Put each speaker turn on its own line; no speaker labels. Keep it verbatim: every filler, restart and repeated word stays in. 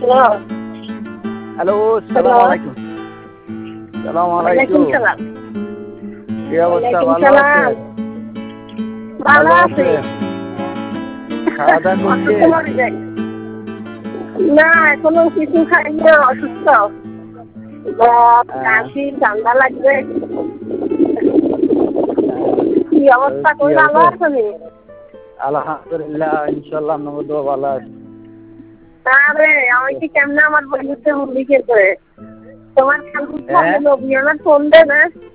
Hello, আসসালামু আলাইকুম। আসসালামু আলাইকুম। কি অবস্থা, ভালো আছেন?
ভালো আছি।
খাওয়া দাওয়া করছেন?
না, এখনো কিছু খাইনি, অসুস্থ। কাশি, ঠান্ডা লাগবে। কি অবস্থা, কোন ভালো আছেন?
আলহামদুলিল্লাহ, ইনশাল্লাহ আমাদের দোয়া ভালো আছে।
আরে আমি কি কেমনে আমার বন্ধুতে লিখে করে তোমার খালু নবী আমার ফোন দে না।